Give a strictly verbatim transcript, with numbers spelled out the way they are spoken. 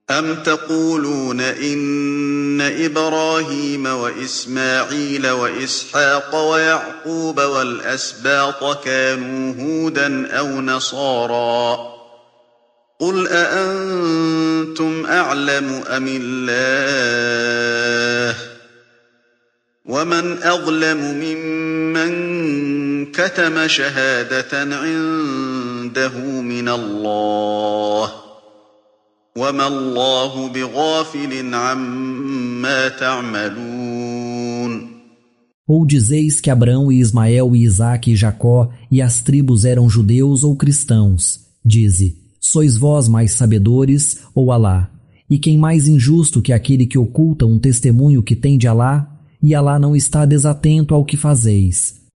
أَمْ تَقُولُونَ إِنَّ إِبْرَاهِيمَ وَإِسْمَاعِيلَ وَإِسْحَاقَ وَيَعْقُوبَ وَالْأَسْبَاطَ كَانُوا هُودًا أَوْ نَصَارَىٰ ۗ قُلْ أَأَنتُمْ أَعْلَمُ أَمِ اللَّهُ ۗ وَمَنْ أَظْلَمُ مِمَّن كَتَمَ شَهَادَةً عِندَهُ مِنَ اللَّهِ ۗ وَمَا اللَّهُ بِغَافِلٍ عَمَّا تَعْمَلُونَ. Ou dizeis que Abraão e Ismael e Isaque e Jacó e as tribos eram judeus ou cristãos? Dize, sois vós mais sabedores ou Alá? E quem mais injusto que aquele que oculta um testemunho que tem de Alá? E Alá não está desatento ao que fazeis.